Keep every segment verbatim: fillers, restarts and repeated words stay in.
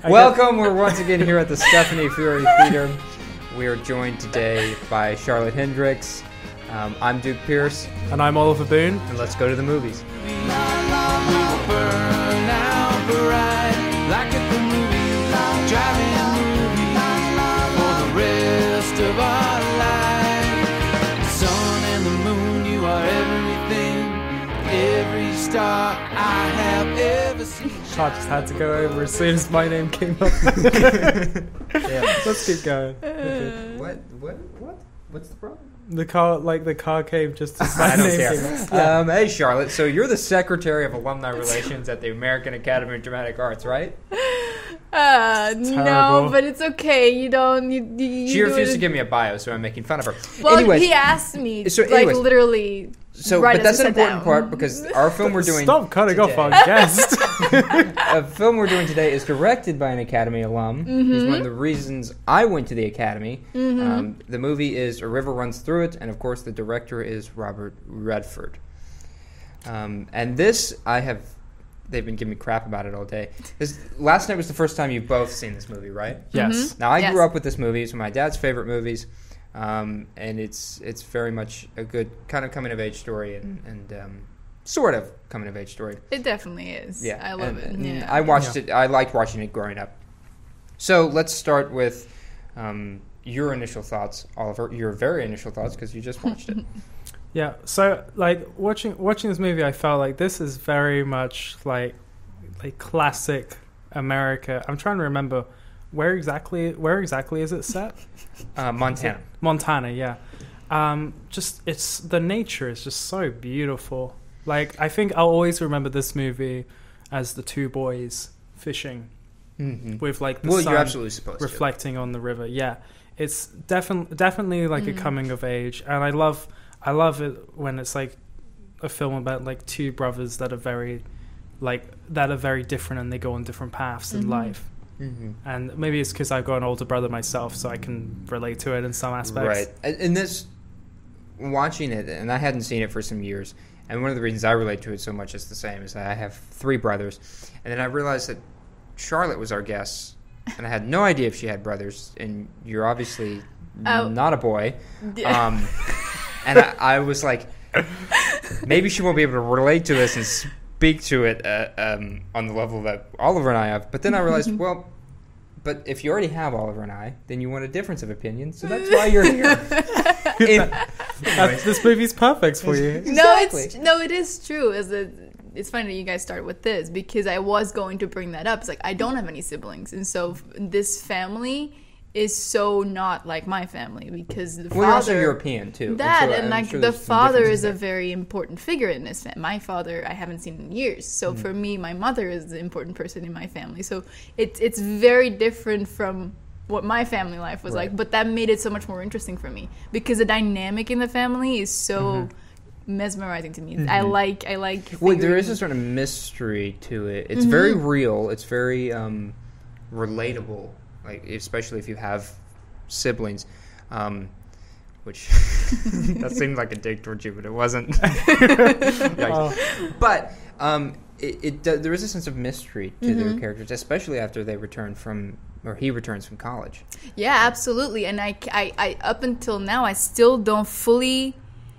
Welcome, we're once again here at the Stephanie Fury Theater. We are joined today by Charlotte Hendricks. Um, I'm Duke Pierce. And I'm Oliver Boone. And let's go to the movies. Star I have ever seen. I just had to go over as soon as my name came up. Yeah. Let's keep going. Uh, what? What? What? What's the problem? The car, like the car came just as my I don't name care. came up. Yeah. Um, hey, Charlotte. So you're the Secretary of Alumni Relations at the American Academy of Dramatic Arts, right? Uh, no, but it's okay. You don't. You, you she do refused it. to give me a bio, so I'm making fun of her. Well, anyways, he asked me, so like anyways, literally. So, right but that's as an I sat important down. part because our film we're doing. Stop cutting today, off our guest. A film we're doing today is directed by an Academy alum. Mm-hmm. He's one of the reasons I went to the Academy. Mm-hmm. Um, the movie is A River Runs Through It, and of course the director is Robert Redford. Um, and this, I have, they've been giving me crap about it all day. This, last night was the first time you've both seen this movie, right? Yes. Mm-hmm. Now, I Yes. grew up with this movie. It's one of my dad's favorite movies. Um, and it's it's very much a good kind of coming-of-age story and, and um, sort of coming-of-age story. It definitely is. Yeah, I love and, it. and Yeah. I watched Yeah. it. I liked watching it growing up. So let's start with um, your initial thoughts, Oliver. Your very initial thoughts, because you just watched it. Yeah. So, like watching watching this movie, I felt like this is very much like like classic America. I'm trying to remember where exactly where exactly is it set? Uh, Montana. Montana, yeah. Um, just it's the nature is just so beautiful. Like I think I'll always remember this movie as the two boys fishing Mm-hmm. with like the Well, sun you're absolutely supposed reflecting on the river. Yeah, it's definitely definitely like Mm. a coming of age, and I love I love it when it's like a film about like two brothers that are very like that are very different and they go on different paths in Mhm. life. to. Mm-hmm. And maybe it's because I've got an older brother myself, so I can relate to it in some aspects. Right. And and this, watching it, and I hadn't seen it for some years, and one of the reasons I relate to it so much is the same, is that I have three brothers, and then I realized that Charlotte was our guest, and I had no idea if she had brothers, and you're obviously Oh. not a boy. Yeah. Um, and I, I was like, maybe she won't be able to relate to this and speak to it uh, um, on the level that Oliver and I have. But then I realized, well, but if you already have Oliver and I, then you want a difference of opinion, so that's why you're here. If- Uh, this movie's perfect for you. No, Exactly. it's no, it is true. Is that it's funny that you guys start with this because I was going to bring that up. It's like I don't have any siblings, and so f- this family is so not like my family because the well, you're also father. European, too. That so and I'm like sure the there's some father differences is a there. very important figure in this family. My father I haven't seen in years, so Mm. for me, my mother is the important person in my family. So it's it's very different from what my family life was Right. like, but that made it so much more interesting for me because the dynamic in the family is so Mm-hmm. mesmerizing to me. I like I like. Well, there is figuring- a sort of mystery to it. It's Mhm. very real. It's very um, relatable, like especially if you have siblings. Um, which that seemed like a dig towards you, but it wasn't. Yikes. Oh. But um, it, it do- there is a sense of mystery to their Mhm. characters, especially after they return from, or he returns from college. Yeah, absolutely. And I, I, I, up until now, I still don't fully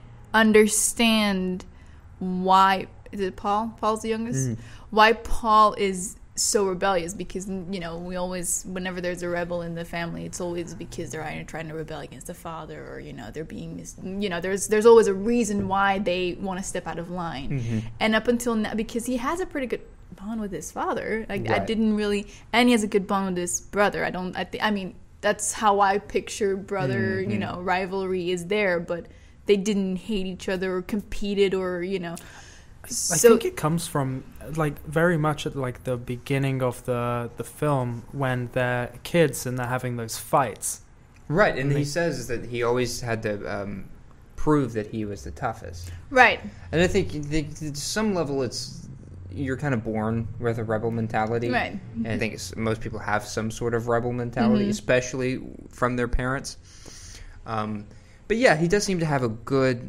understand why. Is it Paul? Paul's the youngest? Mm. Why Paul is so rebellious? Because, you know, we always, whenever there's a rebel in the family, it's always because they're either trying to rebel against the father or, you know, they're being, mis- you know, there's there's always a reason why they want to step out of line. Mm-hmm. And up until now, because he has a pretty good bond with his father, like I Right. didn't really, and he has a good bond with his brother. I don't, I think, I mean, that's how I picture brother, Mhm. you know, rivalry is there, but they didn't hate each other or competed or, you know. I So think it comes from like very much at like the beginning of the the film when they're kids and they're having those fights. Right, and And he they- says that he always had to um, prove that he was the toughest. right, And I think the, to some level, it's you're kind of born with a rebel mentality. right. And I think it's, most people have some sort of rebel mentality, Mhm. especially from their parents. Um, but yeah, he does seem to have a good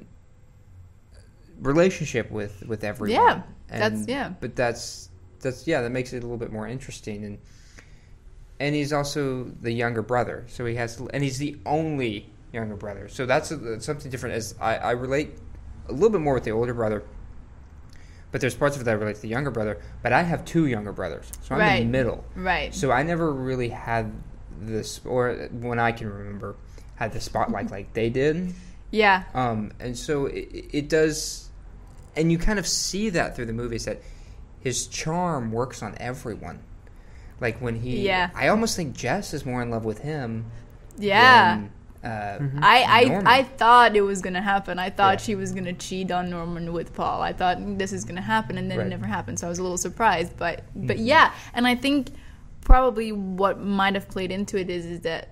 relationship with, with everyone. Yeah, And- that's- yeah. But that's that's yeah, that makes it a little bit more interesting. And and he's also the younger brother. So he has, and he's the only younger brother. So that's, that's something different. As I, I relate a little bit more with the older brother, but there's parts of it that I relate to the younger brother. But I have two younger brothers, so I'm Right. in the middle. Right. So I never really had this, or when I can remember, had the spotlight like they did. Yeah. Um, and so it, it does, and you kind of see that through the movies that his charm works on everyone. Like when he, Yeah. I almost think Jess is more in love with him. Yeah. Than, uh, Mm-hmm. I, I Norman. I thought it was gonna happen. I thought Yeah. she was gonna cheat on Norman with Paul. I thought "Mm, this is gonna happen, and then Right. it never happened. So I was a little surprised. But but Mhm. yeah, and I think probably what might have played into it is is that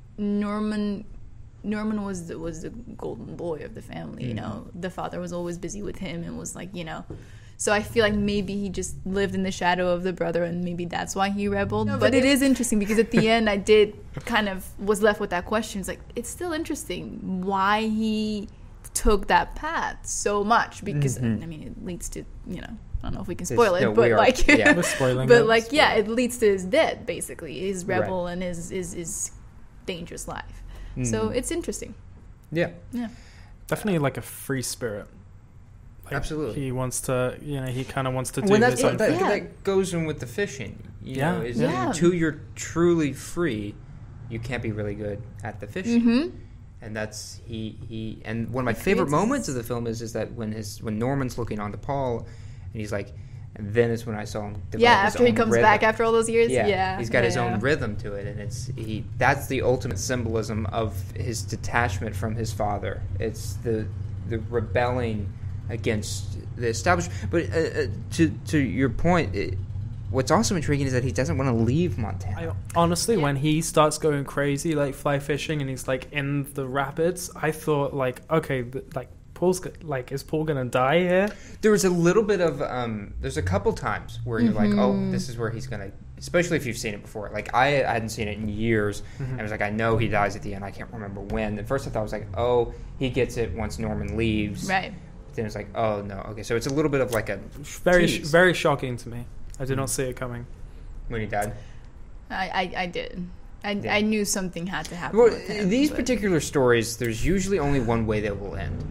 Norman Norman was the, was the golden boy of the family. You know, the father was always busy with him and was like, you know. So I feel like maybe he just lived in the shadow of the brother, and maybe that's why he rebelled. No, but, but it it- is interesting because at the end I did kind of was left with that question. It's like it's still interesting why he took that path so much because Mhm. I mean it leads to, you know, I don't know if we can This- spoil it, no, we but are- like yeah. We're spoiling but it. like yeah, it leads to his death basically, his Right. rebel and his his his dangerous life. So Mm. it's interesting. Yeah, Yeah. Definitely like a free spirit. Like, Absolutely. He wants to, you know, he kind of wants to do when his that, own that, thing. Yeah. that goes in with the fishing. You Yeah. know, is Yeah. until you're truly free, you can't be really good at the fishing. Mm-hmm. And that's he he and one of my He favorite creates moments this- of the film is is that when his when Norman's looking on to Paul, and he's like, and then is when I saw him. Develop Yeah, his after he own comes rhythm. back after all those years. Yeah, Yeah. he's got his yeah. own rhythm to it, and it's he. That's the ultimate symbolism of his detachment from his father. It's the the rebelling against the establishment. But uh, uh, to to your point, it, what's also intriguing is that he doesn't want to leave Montana. I, honestly, Yeah. when he starts going crazy, like fly fishing, and he's like in the rapids, I thought like, okay, th- like Paul's go- like, is Paul gonna die here? There was a little bit of um. There's a couple times where you're like, oh, Mm-hmm. this is where he's gonna. Especially if you've seen it before. Like I, I hadn't seen it in years, Mm-hmm. and I was like, I know he dies at the end. I can't remember when. At first, I thought I was like, oh, he gets it once Norman leaves. Right. But then it's like, oh no, okay. So it's a little bit of like a Very, sh- tease very shocking to me. I did Mm. not see it coming. when he died. I, I, I did. I, Yeah. I knew something had to happen. Well, with him, these but- particular stories, there's usually only one way they will end.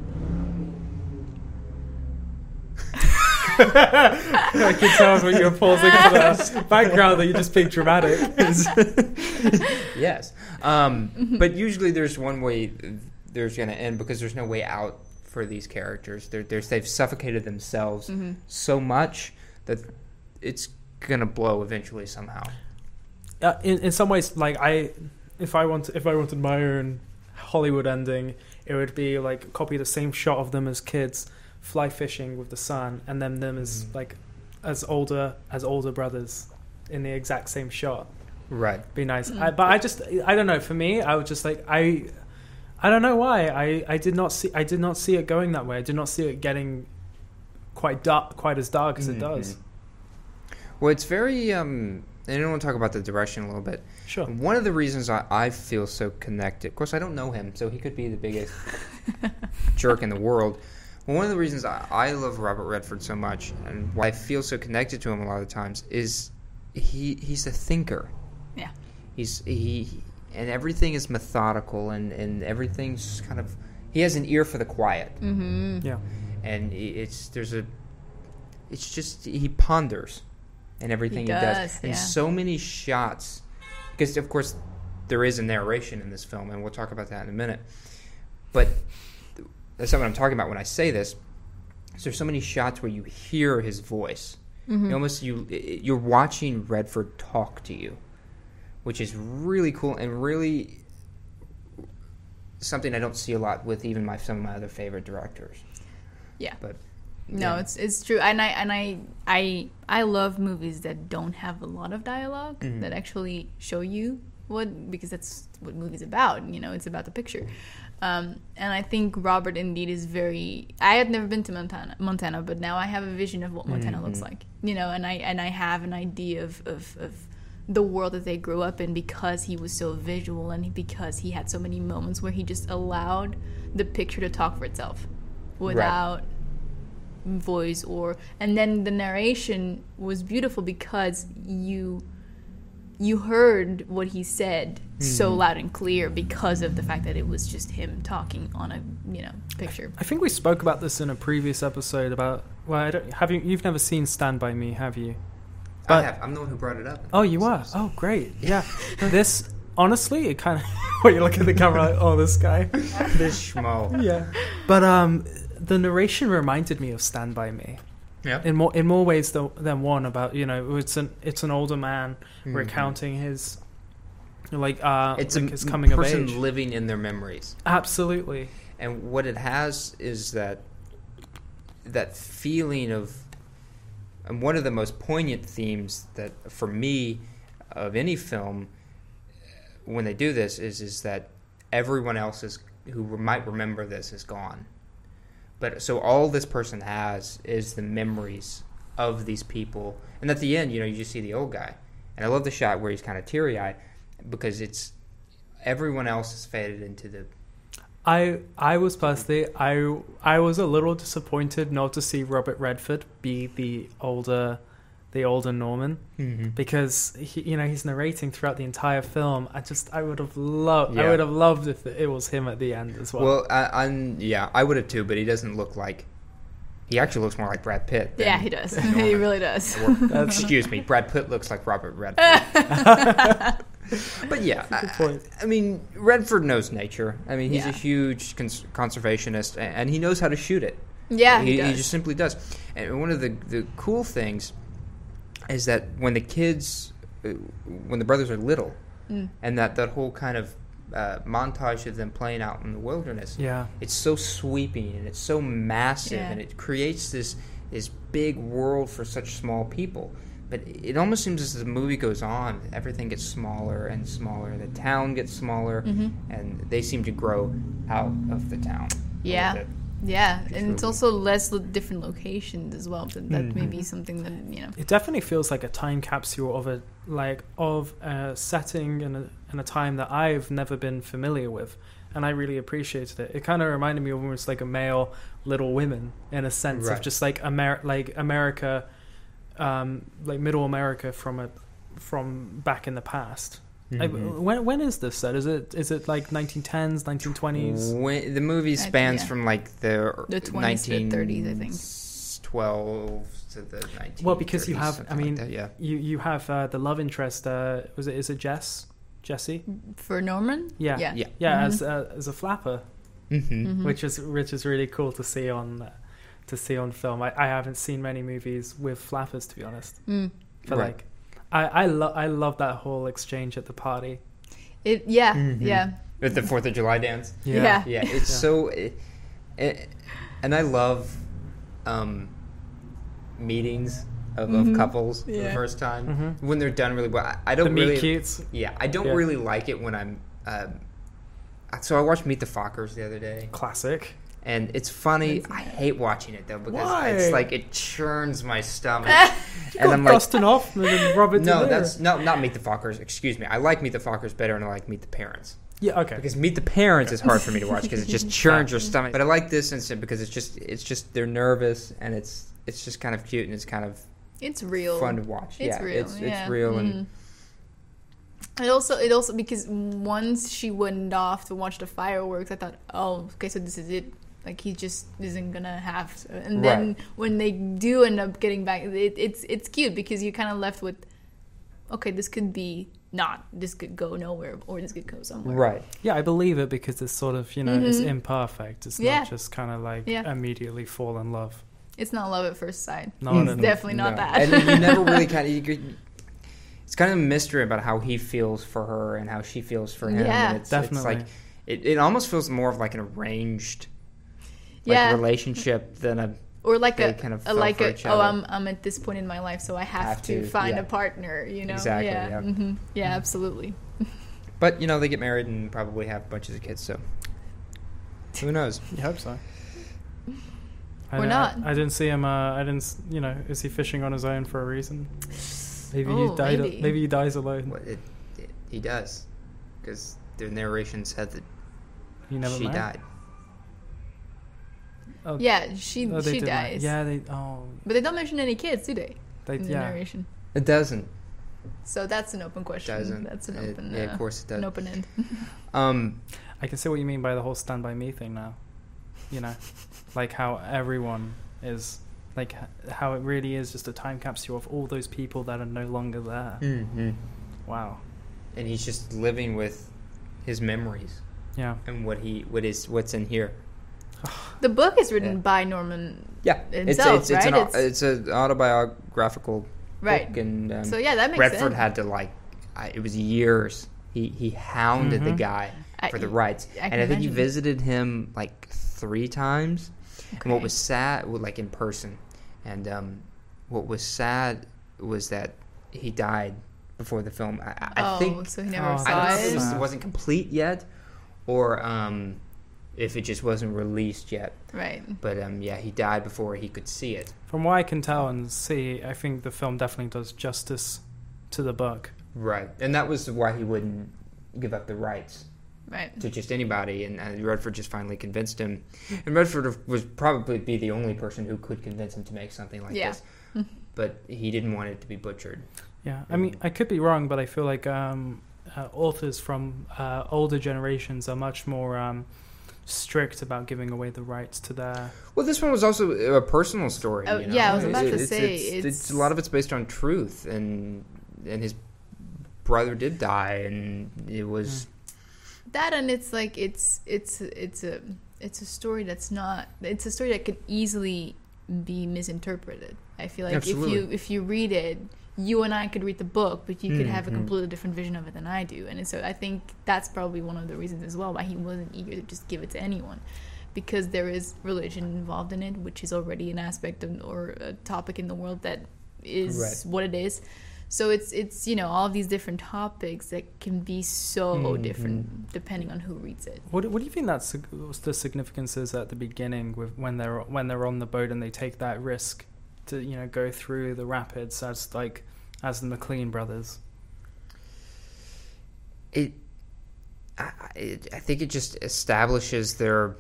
I can tell when you're pausing for the background that you're just being dramatic. Yes, um, but usually there's one way there's going to end because there's no way out for these characters. They're, they're, they've suffocated themselves Mhm. so much that it's going to blow eventually somehow. Uh, in in some ways, like I, if I want, if I wanted my own Hollywood ending, it would be like copy the same shot of them as kids, fly fishing with the sun, and then them as Mhm. like as older as older brothers in the exact same shot. Right. Be nice. Mm. I, but I just, I don't know. For me, I was just like I, I don't know why. I, I did not see, I did not see it going that way. I did not see it getting quite dark, quite as dark as it Mhm. does. Well, it's very. Um, and I want to talk about the direction a little bit. Sure. One of the reasons I, I feel so connected, of course, I don't know him, so he could be the biggest jerk in the world. Well, one of the reasons I, I love Robert Redford so much and why I feel so connected to him a lot of times is he he's a thinker. Yeah. He's he and everything is methodical and, and everything's kind of he has an ear for the quiet Mm-hmm. Yeah. and it's there's a it's just he ponders in everything he, He does, does, and yeah. so many shots because of course there is a narration in this film and we'll talk about that in a minute, but that's not what I'm talking about when I say this. So there's so many shots where you hear his voice. Mm-hmm. You almost you you're watching Redford talk to you, which is really cool and really something I don't see a lot with even my some of my other favorite directors. Yeah. But No, yeah. it's it's true, and I and I I I love movies that don't have a lot of dialogue Mhm. that actually show you what because that's what movies about. You know, it's about the picture. Um, and I think Robert indeed is very. I had never been to Montana, Montana, but now I have a vision of what Montana looks Mhm. like. You know, and I and I have an idea of, of of the world that they grew up in because he was so visual and because he had so many moments where he just allowed the picture to talk for itself without voice or. And then the narration was beautiful because you you heard what he said so Mhm. loud and clear because of the fact that it was just him talking on a, you know, picture. I think we spoke about this in a previous episode about. Well, I don't, have you? You've never seen Stand by Me, have you? I But- have. I'm the one who brought it up. Oh, you are. Oh, great. Yeah. This honestly, it kind of. When you look at the camera, like, oh, this guy. This schmo. Yeah. But um, the narration reminded me of Stand by Me. Yeah. In more in more ways than, than one. About, you know, it's an it's an older man Mhm. recounting his like uh It's like a his coming of person age. living in their memories. Absolutely. And what it has is that that feeling of, and one of the most poignant themes that for me of any film when they do this is is that everyone else is who might remember this is gone. But so all this person has is the memories of these people, and at the end, you know, you just see the old guy, and I love the shot where he's kind of teary-eyed because it's everyone else has faded into the. I I was personally I I was a little disappointed not to see Robert Redford be the older the older Norman, Mm-hmm. because he, you know, he's narrating throughout the entire film. I just I would have loved I Yeah. would have loved if it was him at the end as well. Well, I, I'm yeah, I would have too, but he doesn't look like. He actually looks more like Brad Pitt. than- Yeah, he does. than he Norman. really does. Or- That's- excuse me, Brad Pitt looks like Robert Redford. But yeah, That's a good I, point. I mean, Redford knows nature. I mean, he's Yeah. a huge cons- conservationist, a- and he knows how to shoot it. Yeah, he, he, does. he just simply does. And one of the the cool things is that when the kids, uh, when the brothers are little, Mm. and that that whole kind of uh, montage of them playing out in the wilderness, yeah. it's so sweeping and it's so massive, Yeah. and it creates this this big world for such small people. But it almost seems as the movie goes on, everything gets smaller and smaller. The town gets smaller, Mhm. and they seem to grow out of the town. a Yeah. little bit. Yeah, It's and it's really- also less lo- different locations as well. So that may Mhm. be something that, you know. It definitely feels like a time capsule of a like of a setting and a, and a time that I've never been familiar with, and I really appreciated it. It kind of reminded me of almost like a male Little Women in a sense Right. of just like Amer- like America, um, like Middle America from a from back in the past. Like, Mhm. when when is this set? Is it is it like nineteen tens, nineteen twenties? When, the movie I- spans yeah. from like the, The twenties to the thirties, I think. twelve to the nineteen. Well, because you have, I mean, that, yeah. you you have uh, the love interest. Uh, was it is it Jess, Jesse? For Norman? Yeah, Yeah. Yeah. yeah, Mhm. as uh, as a flapper. Mm-hmm. Mhm. which is which is really cool to see on uh, to see on film. I, I haven't seen many movies with flappers, to be honest. Mm. But Right. like, I I love I love that whole exchange at the party. It, yeah, Mhm. yeah. With the Fourth of July dance. Yeah. Yeah, it's Yeah. so, it, it, and I love um, meetings of, Mhm. of couples for the Yeah. first time Mhm. when they're done really well. I, I The don't meet really, cutes. yeah, I don't Yeah. really like it when I'm. Um, so I watched Meet the Fockers the other day, Classic. and it's funny. That's I nice. hate watching it though because Why? it's like it churns my stomach, You and got I'm like, Dustin Hoffman and Robert no, De Niro. that's no, not Meet the Fockers. Excuse me. I like Meet the Fockers better than I like Meet the Parents. Yeah, okay. Because Meet the Parents is hard for me to watch because it just churns your stomach. But I like this instant because it's just it's just they're nervous and it's it's just kind of cute and it's kind of It's real. fun to watch. It's yeah, real. it's yeah. it's real and Mhm. It also, it also because once she went off to watch the fireworks, I thought, oh, okay, so this is it. Like he just isn't gonna have. To. And then Right. when they do end up getting back, it, it's it's cute because you're kind of left with, okay, this could be not. This could go nowhere, or this could go somewhere. right. Yeah, I believe it because it's sort of, you know, it's Mhm. imperfect. It's Yeah. not just kind of like Yeah. immediately fall in love. It's not love at first sight. No, it's no, no. definitely not No. that. And you never really kind of. You could, it's kind of a mystery about how he feels for her and how she feels for him. Yeah. and it's, Definitely. It's like it, it almost feels more of like an arranged like Yeah. relationship than a Or like They a, kind of a fell like for a each oh other. I'm I'm at this point in my life, so I have, Have to, to, find yeah. a partner. You know, Exactly, yeah, yeah. hmm yeah, absolutely. But you know they get married and probably have bunches of kids. So who knows? You hope so. I Or don't- not. I, didn't see him. Uh, I didn't. s- You know, is he fishing on his own for a reason? Maybe Oh, he died. maybe. Maybe he dies alone. What it, it, he does, because the narration said that He never she married? died. Oh, Yeah, she oh, they she did marry- dies. Yeah, they. Oh, But they don't mention any kids, do they? they. In the Yeah. narration. It doesn't. So that's an open question. Doesn't. That's an It- open. yeah, uh, of course it does. An open end. Um, I can see what you mean by the whole Stand By Me thing now. You know, like how everyone is, like h- how it really is just a time capsule of all those people that are no longer there. mhm. Wow. And he's just living with his memories Yeah. and what he what is what's in here. The book is written Yeah. by Norman. Yeah, Himself, it's it's, it's right? an It's- it's an autobiographical Right. book, and um, So yeah, that makes Redford sense. had to like, I, it was years. He he hounded the Mhm. guy I- for the rights, I can and I think he imagine. visited him like three times. And what Okay. was sad, well, like in person, and um, what was sad was that he died before the film. I, I Oh, think so he never Oh, saw I don't know if it. it, was, Sad. it wasn't complete yet, or um, if it just wasn't released yet. Right. But um, yeah, he died before he could see it. From what I can tell and see, I think the film definitely does justice to the book. Right, and that was why he wouldn't give up the rights Right. to just anybody, and, and Redford just finally convinced him. And Redford was probably be the only person who could convince him to make something like Yeah. this. But he didn't want it to be butchered. Yeah, I mean, I could be wrong, but I feel like um, uh, authors from uh, older generations are much more um, strict about giving away the rights to their. Well, this one was also a personal story. Oh, you know? yeah, I was about to It's- say, it's, it's, it's- a lot of it's based on truth, and and his brother did die, and it was That and it's like it's it's it's a it's a story that's not it's a story that could easily be misinterpreted. I feel like Absolutely. if you if you read it, you and I could read the book, but you could have a Mhm. completely different vision of it than I do. And so I think that's probably one of the reasons as well why he wasn't eager to just give it to anyone, because there is religion involved in it, which is already an aspect of, or a topic in the world that is Right. what it is. So it's it's you know all of these different topics that can be so Mhm. different depending on who reads it. What, what do you think that's the significance is at the beginning with when they're when they're on the boat and they take that risk to you know go through the rapids as like as the McLean brothers? it. I, I I think it just establishes their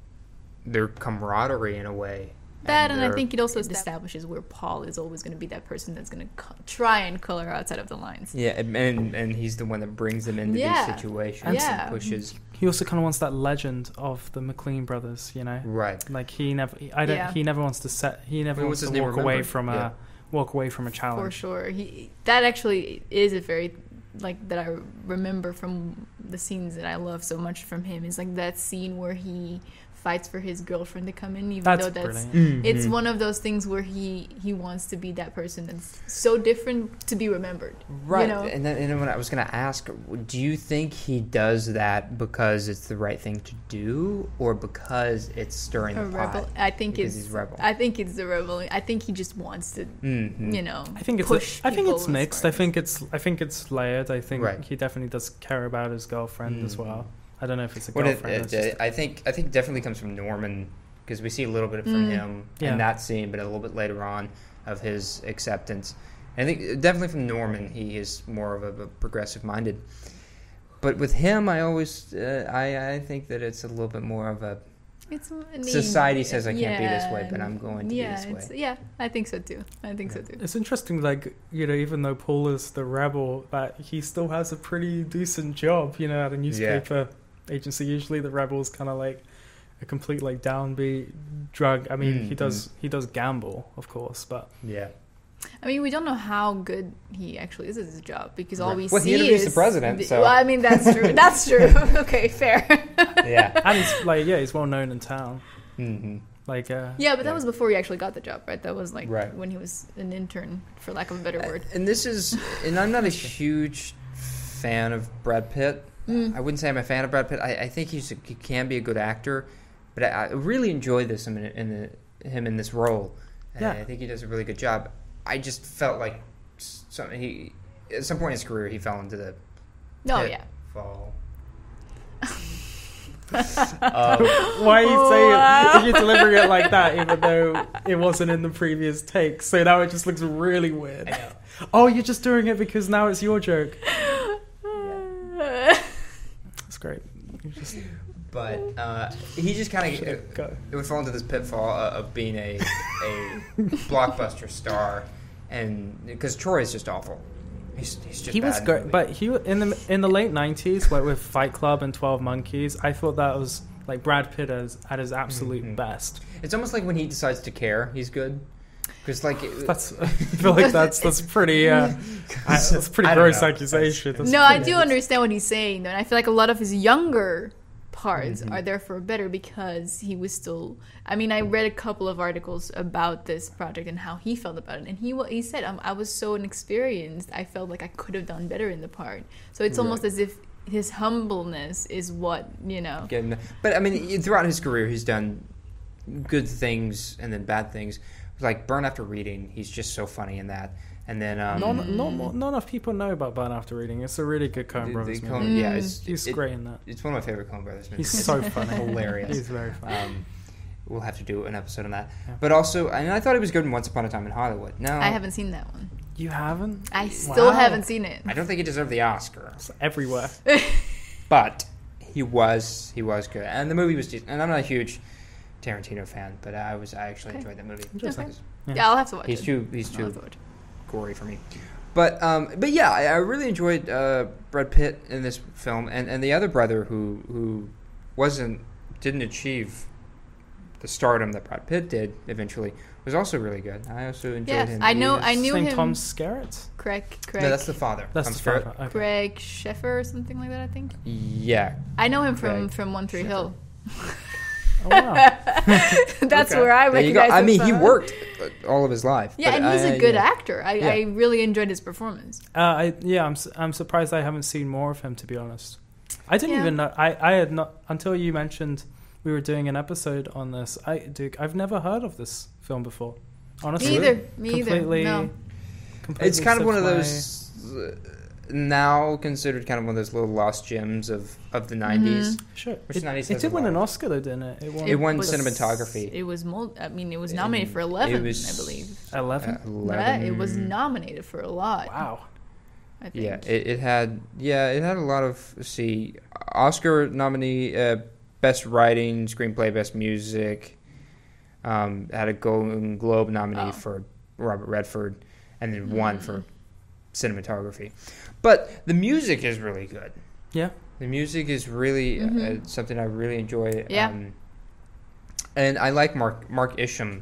their camaraderie in a way. That and I their- think it also establishes where Paul is always going to be that person that's going to co- try and color outside of the lines. Yeah, and and and he's the one that brings them into Yeah. these situations Yeah. and pushes. He also kind of wants that legend of the McLean brothers, you know. Right. Like he never, I don't. Yeah. He never wants to set. He never He wants wants to his walk name away remembered. from a Yeah. walk away from a For challenge. sure. He that actually is a very like that I remember from the scenes that I love so much from him is like that scene where he fights for his girlfriend to come in, even That's though that's brilliant. it's Mhm. one of those things where he he wants to be that person that's so different to be remembered. Right. You know? And then and then when I was going to ask, do you think he does that because it's the right thing to do, or because it's stirring A the rebel. pot? I think Because it's he's rebel. I think it's the rebel. I think he just wants to, Mhm. you know, I think it's. push. A, I think people it's as mixed. far I as- think it's. I think it's layered. I think Right. he definitely does care about his girlfriend as Mhm. well. I don't know if it's a What it, girlfriend. it, it's just- I think I think it definitely comes from Norman, because we see a little bit from Mm. him Yeah. in that scene, but a little bit later on of his acceptance. And I think definitely from Norman, he is more of a, a progressive minded. But with him, I always uh, I I think that it's a little bit more of a It's a need. society says I can't be this way, Yeah, but I'm going to yeah, be this it's, way. yeah, I think so too. I think so too. It's interesting, like, you know, even though Paul is the rebel, that he still has a pretty decent job, you know, at a newspaper agency. Usually the rebel's kind of like a complete, like, downbeat drug. I mean, he Mm, does he does gamble, of course, but Yeah. I mean, we don't know how good he actually is at his job because all Right. we Well, he see interviews is the president, so- Well, I mean, that's true. That's true. Okay, fair. Yeah. and he's like, yeah, he's well known in town. hmm Like, uh, Yeah, but that Yeah. was before he actually got the job, right? That was like Right. when he was an intern, for lack of a better word. And this is, and I'm not a huge fan of Brad Pitt. Mm. I wouldn't say I'm a fan of Brad Pitt. I, I think he's a, he can be a good actor, but I, I really enjoy this in, in the, him in this role. And Yeah. I think he does a really good job. I just felt like some, he at some point in his career he fell into the Oh pit yeah. fall. um, why are you saying Wow. it? You're delivering it like that, even though it wasn't in the previous take. So now it just looks really weird. I know. Oh, you're just doing it because now it's your joke. That's great. You just But uh, he just kind of go. it would fall into this pitfall uh, of being a a blockbuster star, and because Troy is just awful, He's, he's just He was bad in the great, movie. but he in the in the late nineties, like with Fight Club and Twelve Monkeys, I thought that was like Brad Pitt as, at his absolute Mhm. best. It's almost like when he decides to care, he's good. Because like it- That's I feel like that's that's pretty uh, I, that's a pretty I don't gross know. accusation. That's No, I pretty- do understand what he's saying, though. And I feel like a lot of his younger parts Mhm. are therefore better because he was still. I mean, I read a couple of articles about this project and how he felt about it, and he wa- he said, um, "I was so inexperienced. I felt like I could have done better in the part." So it's almost Right. as if his humbleness is what you know. Getting, but I mean, throughout his career, he's done good things and then bad things. Like Burn After Reading, he's just so funny in that. And then, um, Not, Mm. not, not, not enough people know about Burn After Reading. It's a really good Coen the- Brothers the movie. Coen- yeah, Mm. it's, He's it- great in that. It's one of my favorite Coen Brothers movies. He's so funny. hilarious. He's very funny. Um, we'll have to do an episode on that. Yeah. But also, and I thought he was good in Once Upon a Time in Hollywood. No, I haven't seen that one. You haven't? I still Wow. haven't seen it. I don't think he deserved the Oscar, It's everywhere. but he was he was good, and the movie was decent. And I'm not a huge Tarantino fan, but I was I actually Okay. enjoyed that movie. Interesting. Okay. Yeah. Yeah, I'll have to watch He's it. too he's I'll too have to watch it. gory for me. But um, but yeah, I, I really enjoyed uh, Brad Pitt in this film, and, and the other brother who who wasn't didn't achieve the stardom that Brad Pitt did eventually was also really good. I also enjoyed Yeah, him. I He know- was- I knew His name him- Tom Skerritt? Craig, Craig, No, that's the father. That's Tom the Skerritt. father. Okay. Craig Sheffer or something like that. I think Yeah, I know him from Craig from One Tree Sheffer. Hill. Oh, wow. That's Okay. where I There you go. recognize I him mean, he from. worked all of his life. Yeah, but and he's I- a good yeah. actor. I, Yeah. I really enjoyed his performance. Uh, I, yeah, I'm su- I'm surprised I haven't seen more of him, to be honest. I didn't Yeah. even know. I, I had not until you mentioned we were doing an episode on this. I Duke, I've never heard of this film before. Honestly, Me either. Me either. completely. No. completely It's kind of one of slipped my- those uh, now considered kind of one of those little lost gems of, of the nineties. Sure. Which It, nineties it has did a win lot an of- Oscar, though, didn't it? It won. It won was- cinematography. It was. Mul- I mean, it was And nominated for it eleven, was- I believe. eleven. Uh, Yeah, eleven. it was nominated for a lot. Wow. I think. Yeah, it, it had yeah it had a lot of let's see Oscar nominee, uh, best writing, screenplay, best music. Um, had a Golden Globe nominee Oh. for Robert Redford, and then one Mm. for cinematography. But the music is really good. Yeah. The music is really uh, Mhm. uh, something I really enjoy. Yeah. Um, and I like Mark Mark Isham,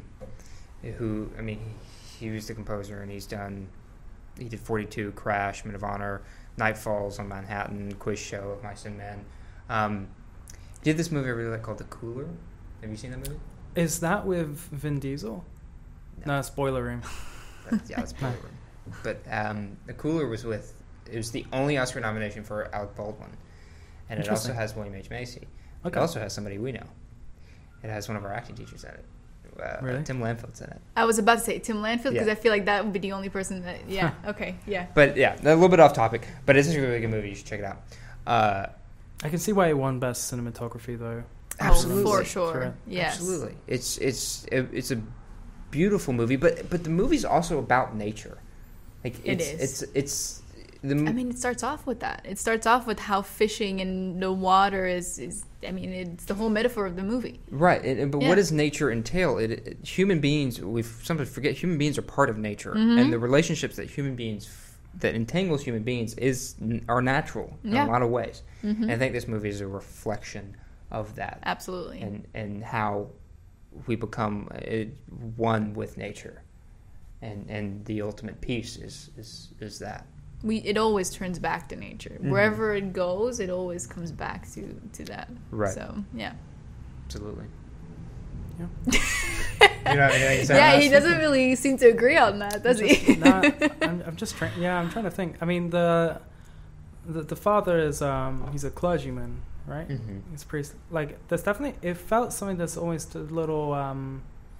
who I mean he, he was the composer, and he's done. He did forty-two, Crash, Men of Honor, Night Falls on Manhattan, Quiz Show, Mice and Men. Um, he did this movie I really like called The Cooler. Have you seen that movie? Is that with Vin Diesel? No, Spoiler Room. That's, yeah, that's Spoiler Room. But um, The Cooler was with. It was the only Oscar nomination for Alec Baldwin, and it also Interesting. has William H Macy. It Okay. also has somebody we know. It has one of our acting teachers in it. Uh, Really? Tim Lanfield's in it. I was about to say Tim Lanfield because Yeah. I feel like that would be the only person that. Yeah. Okay. Yeah. But yeah, a little bit off topic. But it's a really good movie. You should check it out. Uh, I can see why it won Best Cinematography, though. Absolutely. Oh, for For sure. it. Yes. Absolutely, it's it's it, it's a beautiful movie. But but the movie's also about nature. Like It it's, is. It's it's the. I mean, it starts off with that. It starts off with how fishing in the water is. is I mean, it's the whole metaphor of the movie. Right, and, and- but Yeah. what does nature entail? It, it human beings, we sometimes forget human beings are part of nature, Mhm. and the relationships that human beings f- that entangles human beings is are natural in Yeah. a lot of ways. Mhm. And I think this movie is a reflection of that, Absolutely. and and how we become uh, one with nature, and and the ultimate peace is is is that. we it always turns back to nature. Mhm. Wherever it goes, it always comes back to to that. Right. So yeah. Absolutely. Yeah. You know, anything to say on Yeah, that? he doesn't really seem to agree on that, does he? Nah, I'm, I'm just trying. Yeah, I'm trying to think. I mean, the the, the father is um he's a clergyman, right? Mhm. He's a priest. Like, there's definitely it felt something that's almost a little um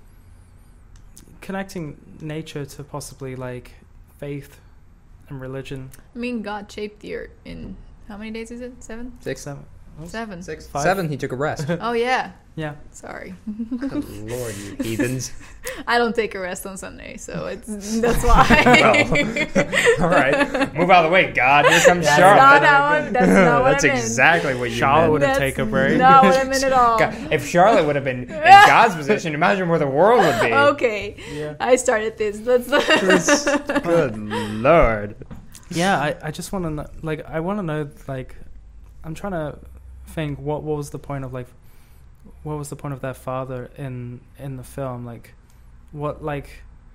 connecting nature to possibly like faith and religion. I mean, God shaped the earth in how many days is it? Seven? Six, Seven. Seven. six, Five. seven. He took a rest. Oh yeah. Yeah. Sorry. Good Lord, you heathens. I don't take a rest on Sunday, so it's that's why. Well, all right, move out of the way, God. Here comes That's Charlotte. not how I- that's not what That's I meant. exactly what you Charlotte meant. would have That's taken a break. not what I meant at all. God, if Charlotte would have been in God's position, imagine where the world would be. Okay. Yeah. I started this. That's Good Lord. Yeah, I, I just want to know, like, I want to know, like, I'm trying to think what what was the point of, like, what was the point of their father in in the film? Like, what, like,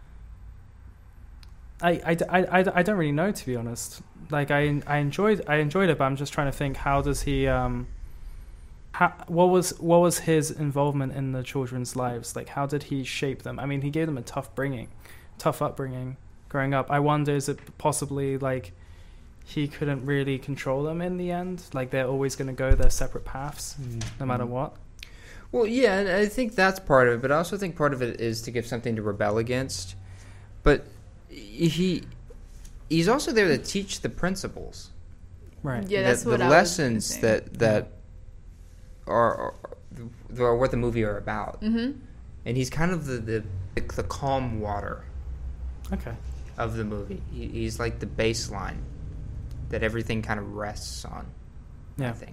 I, I, I, I, I don't really know, to be honest. Like, I I enjoyed I enjoyed it, but I'm just trying to think, how does he um how, what was what was his involvement in the children's lives? Like, how did he shape them? I mean, he gave them a tough bringing, tough upbringing growing up. I wonder, is it possibly like he couldn't really control them in the end? Like, they're always going to go their separate paths, mm-hmm. no matter what? Well, yeah, and I think that's part of it, but I also think part of it is to give something to rebel against. But he he's also there to teach the principles. Right. Yeah, that's the, what the I lessons was saying. that that are, are, are what the movie are about. Mm-hmm. And he's kind of the, the the calm water. Okay. Of the movie. He, he's like the baseline that everything kind of rests on. Yeah. I think.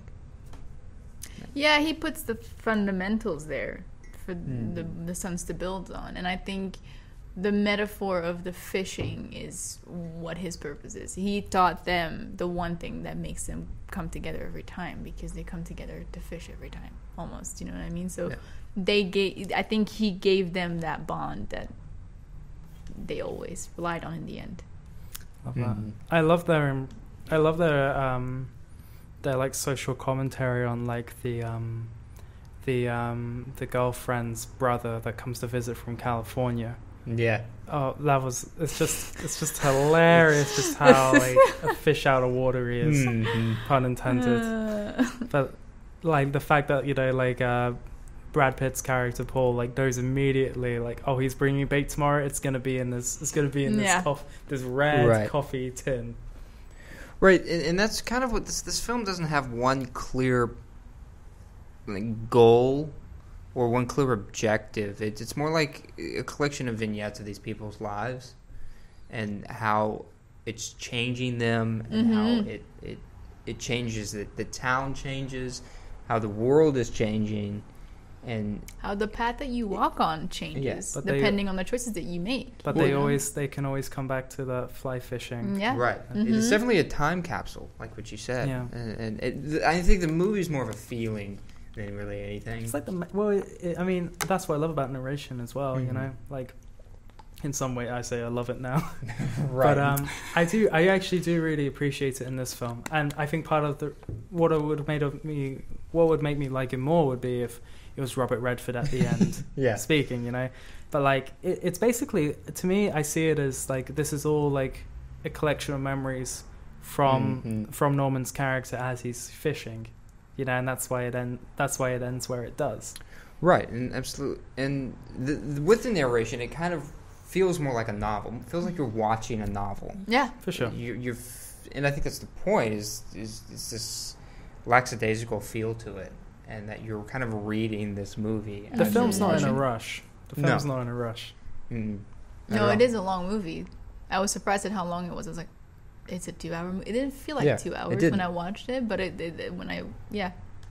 Yeah, he puts the fundamentals there for Mm. the the sons to build on, and I think the metaphor of the fishing is what his purpose is. He taught them the one thing that makes them come together every time, because they come together to fish every time, almost. You know what I mean? So Yeah. they gave. I think he gave them that bond that they always relied on in the end. Love that. Mhm. I love their, I love their, um, their like social commentary on like the, um, the um, the girlfriend's brother that comes to visit from California. Yeah. Oh, that was. It's just. It's just hilarious. Just how like a fish out of water he is. Mm-hmm. Pun intended. Uh, But like the fact that, you know, like uh, Brad Pitt's character Paul like knows immediately, like, oh, he's bringing bait tomorrow. It's gonna be in this. It's gonna be in this Yeah. coff- this red Right. coffee tin. Right, and, and that's kind of what this this film doesn't have one clear like, goal or one clear objective. It, it's more like a collection of vignettes of these people's lives and how it's changing them and Mhm. how it, it it changes the the town changes, how the world is changing, and how the path that you walk on changes but they- depending on the choices that you make. But Well, they yeah. always they can always come back to the fly fishing. Yeah. right, Mhm. it's definitely a time capsule, like what you said. Yeah. And, and it, I think the movie's more of a feeling than really anything. It's like the ma- well, it, I mean, that's what I love about narration as well. You Mhm. know, like in some way, I say I love it now. right. But um, I do. I actually do really appreciate it in this film, and I think part of the what it would have made of me, what would make me like it more, would be if it was Robert Redford at the end yeah. speaking. You know, but like it, it's basically, to me, I see it as like this is all like a collection of memories from Mhm. from Norman's character as he's fishing. You know, and that's why it end, That's why it ends where it does. Right, and absolutely, and the, the, with the narration, it kind of feels more like a novel. It feels like you're watching a novel. Yeah. For sure. You, you're, f- and I think that's the point. Is is, is this lackadaisical feel to it, and that you're kind of reading this movie. The as film's you're not in a watching. rush. The No. film's not in a rush. Mm, No, it is a long movie. I was surprised at how long it was. I was like, it's a two-hour movie. It didn't feel like Yeah, two it hours when didn't. I watched it, but it, it, it when I yeah.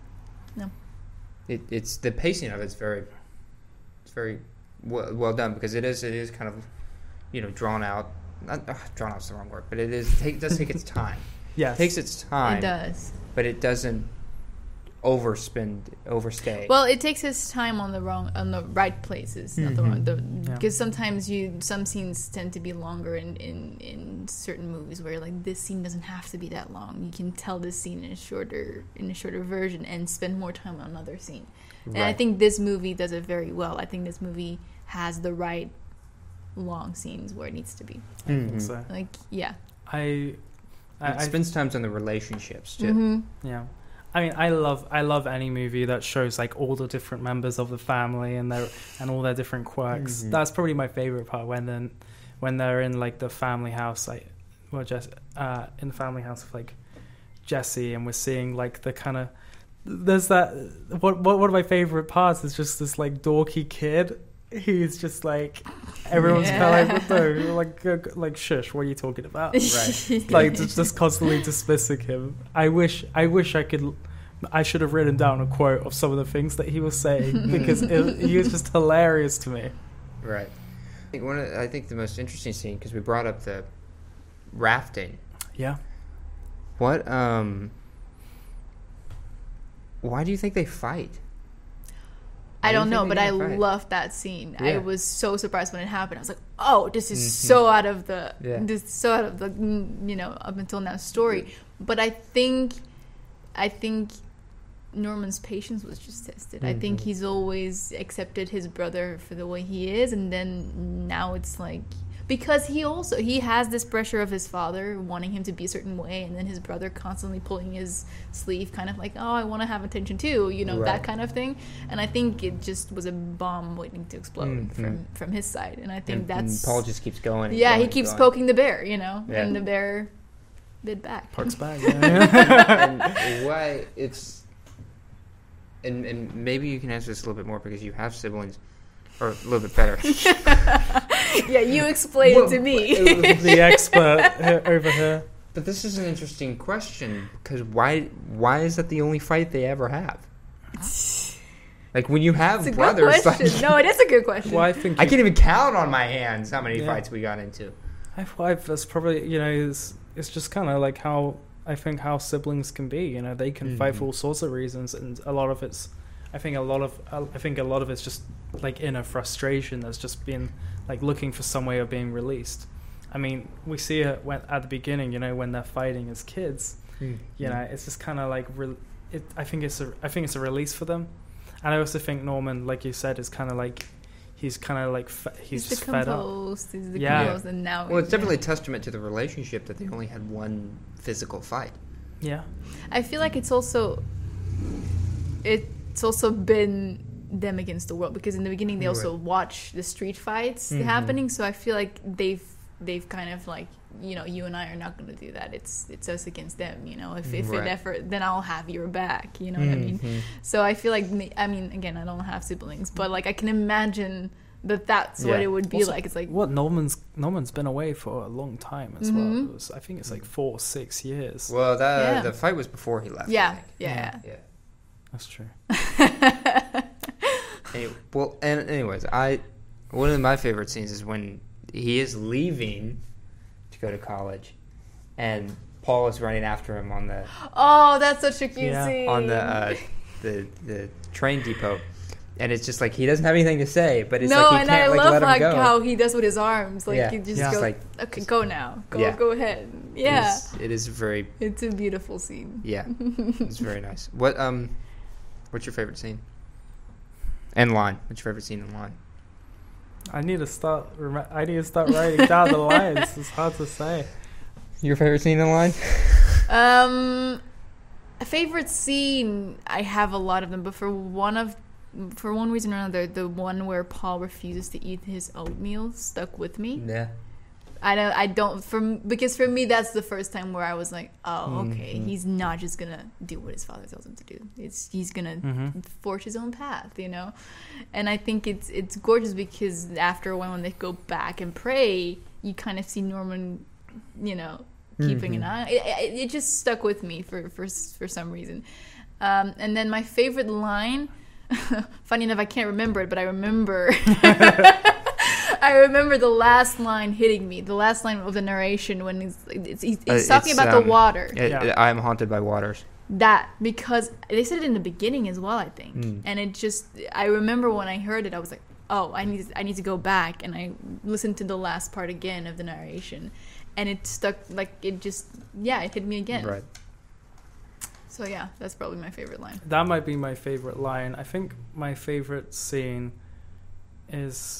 It, it's the pacing of it's very, it's very well, well done because it is it is kind of, you know, drawn out. Not uh, drawn out's the wrong word, but it is take does take its time. Yes. It takes its time. It does. But it doesn't overspend, overstay. Well, it takes its time on the wrong, on the right places, not the wrong. The, Yeah. Because sometimes you, some scenes tend to be longer in, in in certain movies where you're like, this scene doesn't have to be that long. You can tell this scene in a shorter in a shorter version and spend more time on another scene. And I Right. think this movie does it very well. I think this movie has the right long scenes where it needs to be. I think Mhm. so. Like, yeah. I, I, it I spends time on the relationships too. Mm-hmm. yeah. I mean, I love I love any movie that shows like all the different members of the family and their and all their different quirks. Mhm. That's probably my favorite part when then when they're in like the family house, like well, just uh, in the family house of like Jesse, and we're seeing like the kind of there's that what what one of my favorite parts is just this like dorky kid. He's just like everyone's Yeah. kind of like no, like uh, like shush. What are you talking about? Right. Like just, just constantly dismissing him. I wish I wish I could. I should have written down a quote of some of the things that he was saying because it, he was just hilarious to me. Right. I think one of, I think the most interesting scene because we brought up the rafting. Yeah. What um why do you think they fight? Why I do you don't know, think but they I gotta fight? loved that scene. I Yeah. was so surprised when it happened. I was like, "Oh, this is Mhm. so out of the, Yeah. this is so out of the, mm, you know, up until now story." But I think, I think Norman's patience was just tested. I think Mhm. he's always accepted his brother for the way he is, and then now it's like, because he also he has this pressure of his father wanting him to be a certain way, and then his brother constantly pulling his sleeve, kind of like, oh, I want to have attention too, you know, Right. that kind of thing. And I think it just was a bomb waiting to explode Mhm. from from his side, and I think And, that's and Paul just keeps going. And yeah, going he and keeps going. poking the bear, you know, Yeah. and the bear bit back. Parks back. Yeah. And why it's and and maybe you can answer this a little bit more because you have siblings, or a little bit better. Yeah, you explain it to me. The expert here, over here. But this is an interesting question because why why is that the only fight they ever have? Like when you have It's a good brothers, question. like No, it is a good question. Well, I think I can't even count on my hands how many Yeah. fights we got into. I five that's probably, you know, it's, it's just kind of like how I think how siblings can be. You know, they can fight Mhm. for all sorts of reasons, and a lot of it's, I think a lot of, I think a lot of it's just like inner frustration that's just been like looking for some way of being released. I mean, we see it when at the beginning, you know, when they're fighting as kids. You know, it's just kind of like re- it. I think it's a, I think it's a release for them, and I also think Norman, like you said, is kind of like he's kind of like fe- he's, he's just the fed up. composed. He's the Yeah. composed, and now Well, it's yeah. definitely a testament to the relationship that they only had one physical fight. Yeah. I feel like it's also it's also been them against the world, because in the beginning they also Right. watch the street fights Mhm. happening. So I feel like they've they've kind of like, you know, you and I are not going to do that. It's it's us against them. You know, if if Right. it ever, then I'll have your back. You know what I mean? Mhm. So I feel like me- I mean again, I don't have siblings, but like I can imagine that that's what Yeah. it would be Also, like. It's like What Norman's Norman's been away for a long time as well. Mhm. It was, I think it's like four, six years. Well, that Yeah. the fight was before he left. I yeah, think. yeah, Yeah. That's true. yeah. Anyway, well, and anyways, I one of my favorite scenes is when he is leaving to go to college, and Paul is running after him on the Oh, that's such a cute Yeah. scene. on the uh, the the train depot, and it's just like he doesn't have anything to say, but it's no, like he and can't I like love let him like go. how he does with his arms. Like Yeah. he just Yeah. goes, Like- okay, go now, go, Yeah. go ahead. It Yeah, is- it is very it's a beautiful scene. yeah, it's very nice. What um, what's your favorite scene? And line. What's your favorite scene in line? I need to start. Rem- I need to start writing down the lines. It's hard to say. Your favorite scene in line? Um, a favorite scene, I have a lot of them, but for one of, for one reason or another, the one where Paul refuses to eat his oatmeal stuck with me. Yeah. I don't, I don't, for because for me that's the first time where I was like, oh, okay, Mhm. he's not just gonna do what his father tells him to do. It's he's gonna Mm-hmm. forge his own path, you know. And I think it's it's gorgeous because after a while, when they go back and pray, you kind of see Norman, you know, keeping Mhm. an eye. It, it, it just stuck with me for for for some reason. Um, and then my favorite line, funny enough, I can't remember it, but I remember. I remember the last line hitting me. The last line of the narration when he's it's, he's, he's Uh, talking it's, about um, the water. It- Yeah. it- I am haunted by waters. That because they said it in the beginning as well, I think, Mm. and it just I remember when I heard it, I was like, oh, I need I need to go back, and I listened to the last part again of the narration, and it stuck like it just yeah it hit me again. Right. So yeah, that's probably my favorite line. That might be my favorite line. I think my favorite scene is.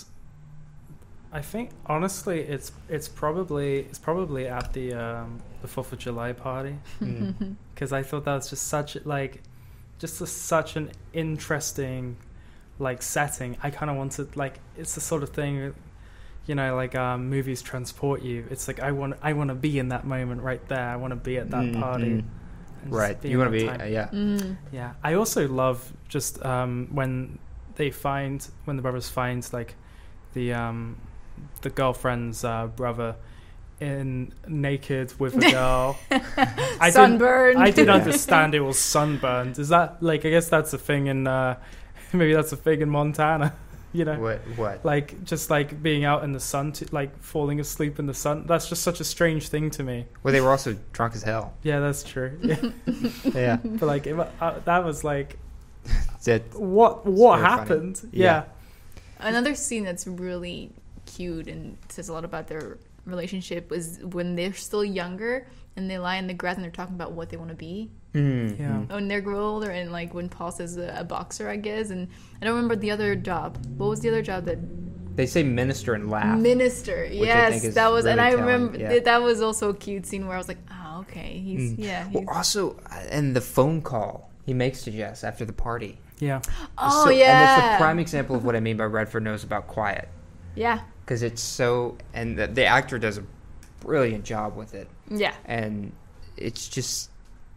I think honestly, it's it's probably it's probably at the um, the Fourth of July party, Mm. because I thought that was just such like just a, such an interesting like setting. I kind of wanted like it's the sort of thing, you know, like um, movies transport you. It's like I want I want to be in that moment right there. I want to be at that Mhm. party. and just Right. be You in want to that be? time. Uh, yeah. Mm. Yeah, I also love just um, when they find when the brothers find like the um, the girlfriend's uh, brother in naked with a girl. I Sunburned. Did, I did Yeah. understand it was sunburned. Is that like I guess that's a thing in uh, maybe that's a thing in Montana. You know, What? What? like just like being out in the sun, to, like falling asleep in the sun. That's just such a strange thing to me. Well, they were also drunk as hell. Yeah, that's true. Yeah. Yeah. But like it, uh, that was like That, what what very funny. happened? Yeah. Yeah. Another scene that's really cute and says a lot about their relationship is when they're still younger and they lie in the grass and they're talking about what they want to be mm, Yeah. mm. when they grow older. And like when Paul says a, a boxer, I guess, and I don't remember the other job. What was the other job that They say minister and laugh. minister? I Yes, think is that was, and really I telling, remember yeah. that, that was also a cute scene where I was like, oh, okay, he's Mm. yeah. Well, He's, also, uh, and the phone call he makes to Jess after the party. Yeah. oh So- yeah, And it's the prime example of what I mean by Redford knows about quiet. yeah, Because it's so, and the, the actor does a brilliant job with it. yeah. And it's just,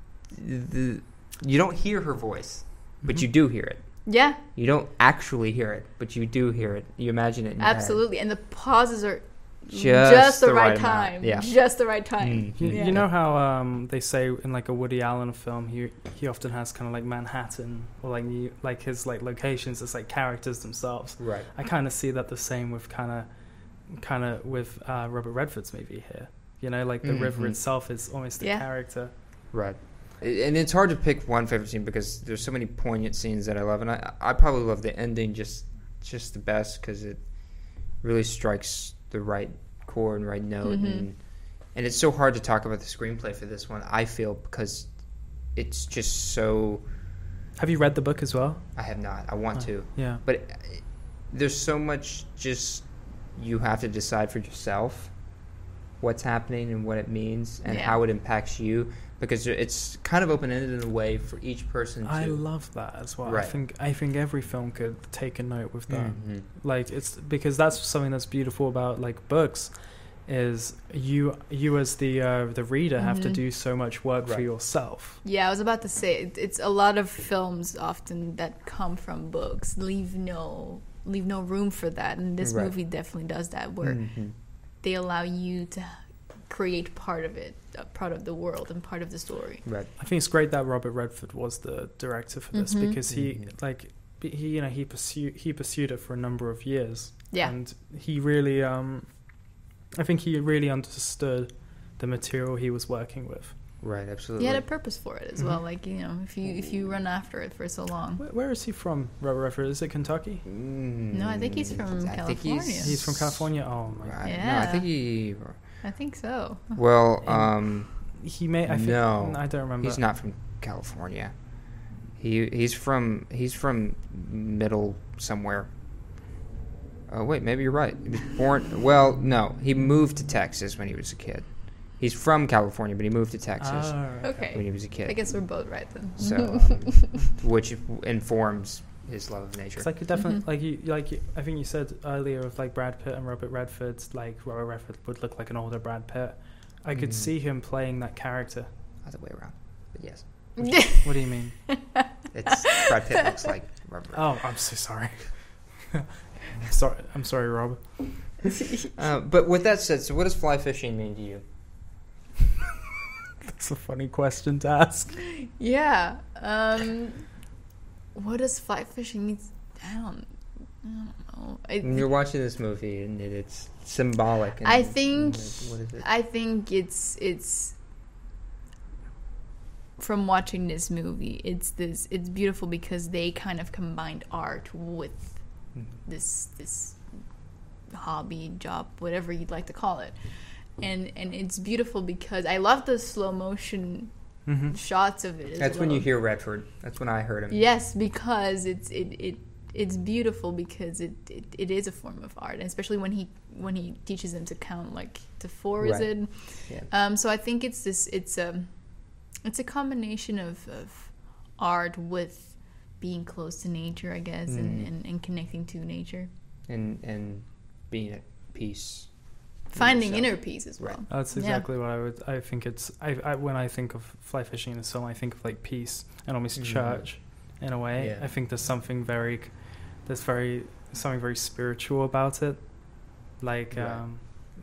the you don't hear her voice, but Mhm. you do hear it. Yeah, You don't actually hear it, but you do hear it. You imagine it in your head. absolutely. And the pauses are Just just, the, the right, right amount, time. yeah. Just the right time. Mm. You, Yeah. you know how um, they say in like a Woody Allen film, he he often has kind of like Manhattan or like New, like his like locations as like characters themselves. Right. I kind of see that the same with kind of kind of with uh, Robert Redford's movie here. You know, like the river Mhm. itself is almost a Yeah. character. Right. And it's hard to pick one favorite scene because there's so many poignant scenes that I love, and I I probably love the ending just just the best because it really strikes the right chord and right note, Mhm. and and it's so hard to talk about the screenplay for this one. I feel because it's just so. Have you read the book as well? I have not. I want Oh, to, Yeah. but it, there's so much just you have to decide for yourself what's happening and what it means and Yeah. how it impacts you. Because it's kind of open-ended in a way for each person to. I love that as well. I Right. think I think every film could take a note with that. Mhm. Like it's because that's something that's beautiful about like books is you you as the uh, the reader have to Mhm. do so much work for Right. yourself. Yeah, I was about to say it, it's a lot of films often that come from books leave no leave no room for that, and this Right. movie definitely does that, where Mhm. they allow you to create part of it, a part of the world and part of the story. Right. I think it's great that Robert Redford was the director for this Mhm. because he Mhm. like b- he you know he pursued he pursued it for a number of years. Yeah. And he really um I think he really understood the material he was working with. Right. Absolutely. He had a purpose for it as well. Mhm. Like, you know, if you if you run after it for so long. Where, where is he from, Robert Redford? Is it Kentucky? Mm, No, I think he's from I think California. he's, He's from California. Oh my! Right. No, I Yeah. think he. I think so. Well, In- um, He may. I think, No, I don't remember. he's not from California. He he's from he's from middle somewhere. Oh wait, maybe you're right. He was born. Well, no, he moved to Texas when he was a kid. He's from California, but he moved to Texas Ah, Okay. when he was a kid. I guess we're both right then. So, um, which informs his love of nature. It's like you definitely Mhm. like you like you, I think you said earlier with like Brad Pitt and Robert Redford. Like Robert Redford would look like an older Brad Pitt. I could Mhm. see him playing that character. Other way around, but yes, What do you mean? it's Brad Pitt looks like Robert. Oh, I'm so sorry. sorry, I'm sorry, Rob. Uh, but with that said, so what does fly fishing mean to you? That's a funny question to ask. Yeah. Um, what does fly fishing mean? I don't, I don't know. I, When you're watching this movie and it, it's symbolic. And, I think and what is it? I think it's it's from watching this movie. It's this. It's beautiful because they kind of combined art with Mhm. this this hobby, job, whatever you'd like to call it. And and it's beautiful because I love the slow motion Mm-hmm. shots of it. As That's when well. you hear Redford. That's when I heard him. Yes, because it's it, it it's beautiful because it, it, it is a form of art, and especially when he when he teaches them to count like to four, is Right. it? Yeah. Um, so I think it's this it's a it's a combination of, of art with being close to nature, I guess, and, Mm. and, and connecting to nature, And and being at peace. with finding yourself. inner peace as well. Right. That's Yeah. exactly what I would. I think it's. I, I when I think of fly fishing in a film, I think of like peace and almost Mhm. church, in a way. Yeah. I think there's something very, there's very something very spiritual about it. Like, Right. um,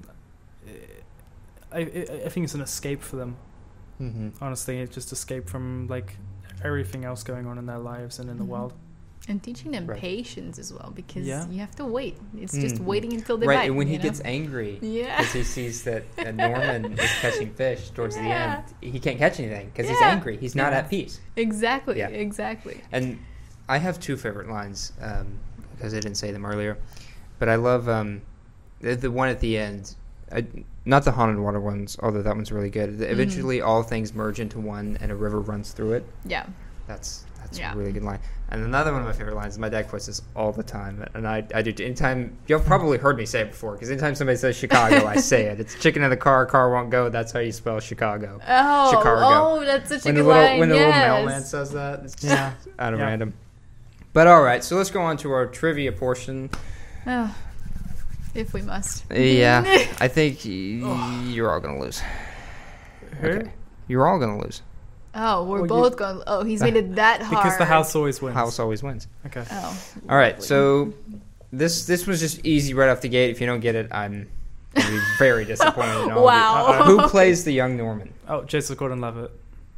I, I I think it's an escape for them. Mm-hmm. Honestly, it's just escape from like everything else going on in their lives and in the Mhm. world. And teaching them Right. patience as well, because Yeah. you have to wait. It's just Mhm. waiting until they Right, bite. and when he you know? gets angry, Yeah. because he sees that uh, Norman is catching fish towards the Yeah. end, he can't catch anything because he's Yeah. angry. He's not Yeah. at peace. Exactly. Yeah. Exactly. And I have two favorite lines um, because I didn't say them earlier, but I love um, the, the one at the end. I, not the haunted water ones, although that one's really good. The, eventually, all things merge into one, and a river runs through it. Yeah. That's that's Yeah. a really good line. And another one of my favorite lines. My dad quotes this all the time, and I I do. Anytime you've probably heard me say it before, because anytime somebody says Chicago, I say it. It's chicken in the car, car won't go. That's how you spell Chicago. Oh, Chicago. oh, that's such a When the good little line. when the yes. little mailman says that, it's just Yeah. out of Yeah. random. But all right, so let's go on to our trivia portion. Oh, if we must. Yeah, I think y- you're all gonna lose. Who? Okay. You're all gonna lose. Oh, we're Oh, you- both going. Oh, he's made it that hard. Because the house always wins. House always wins. Okay. Oh. All right, so this this was just easy right off the gate. If you don't get it, I'm gonna be very disappointed. in all of you. Wow. Uh, who plays the young Norman? Oh, Joseph Gordon-Levitt.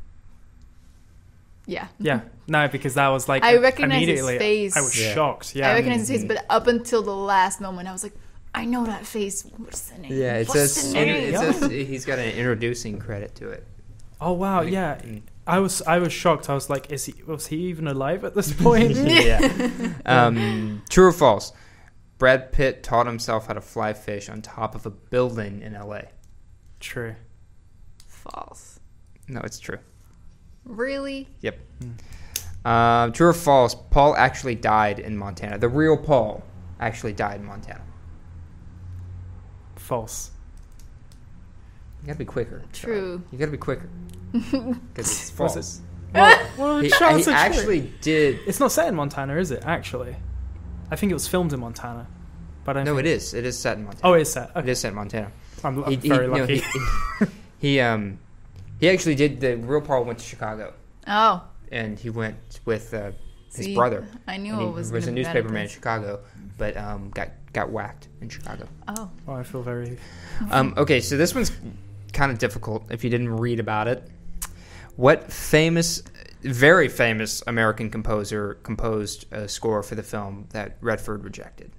Yeah. Yeah. No, because that was like I recognize his immediately. face. I was Yeah. shocked. Yeah. I recognize his face, but up until the last moment, I was like, I know that face. What's the name? Yeah, it What's says the name? it says he's got an introducing credit to it. Oh wow, Like, yeah. mm. I was I was shocked. I was like, is he was he even alive at this point? yeah. Um, true or false? Brad Pitt taught himself how to fly fish on top of a building in L A. True. False. No, it's true. Really? Yep. Um, true or false? Paul actually died in Montana. The real Paul actually died in Montana. False. You gotta be quicker. True. You gotta be quicker. Because it's false. Was Well, well He, chances he are true. actually did. It's not set in Montana, is it? Actually, I think it was filmed in Montana. But I don't No, think- it is. It is set in Montana. Oh, it is set. It Okay. is set in Montana. I'm, I'm He, he, very no, lucky. he, he, he um he actually did. The real Paul went to Chicago, Oh. and he went with uh, his See, brother. I knew And it he was. was a gonna be bad at newspaper man in this. Chicago, but um got got whacked in Chicago. Oh. Oh, I feel very. Um, okay, so this one's kind of difficult if you didn't read about it. What famous, very famous American composer composed a score for the film that Redford rejected?